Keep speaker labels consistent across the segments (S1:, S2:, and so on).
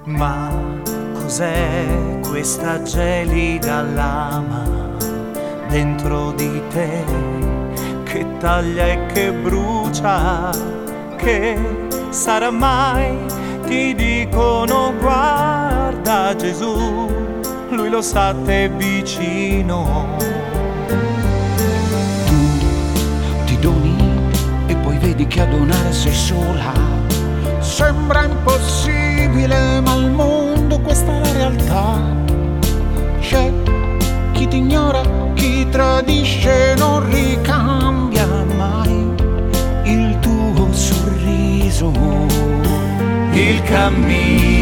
S1: Ma cos'è questa gelida lama dentro di te che taglia e che brucia? Che sarà mai? Ti dicono guarda Gesù, lui lo sa, te vicino.
S2: Tu ti doni e poi vedi che a donare sei sola. Sembra impossibile, ma al mondo questa è la realtà. C'è chi ti ignora, chi tradisce, non ricambia mai il tuo sorriso.
S1: Il cammino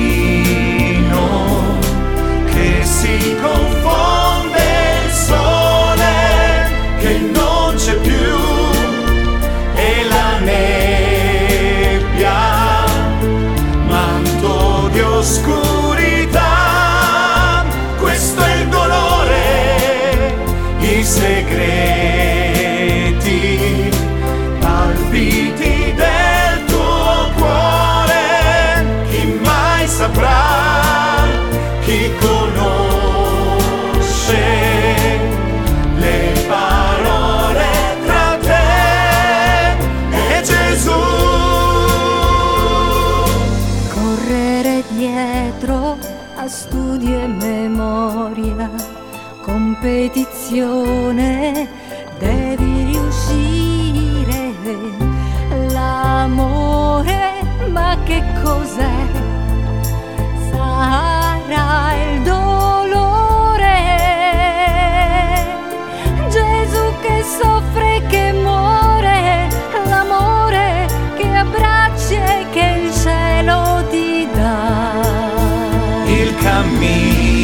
S1: che si confonde, il sole che non c'è più e la nebbia, manto di oscurità. Questo è il dolore, i segreti, palpiti del tuo cuore. Chi mai saprà, chi conosce le parole tra te e Gesù?
S3: Correre dietro a studi e memoria, competizione, devi riuscire. L'amore, ma che cos'è? Sarà il dolore. Gesù che soffre e che muore, l'amore che abbracci e che il cielo ti dà.
S1: Il cammino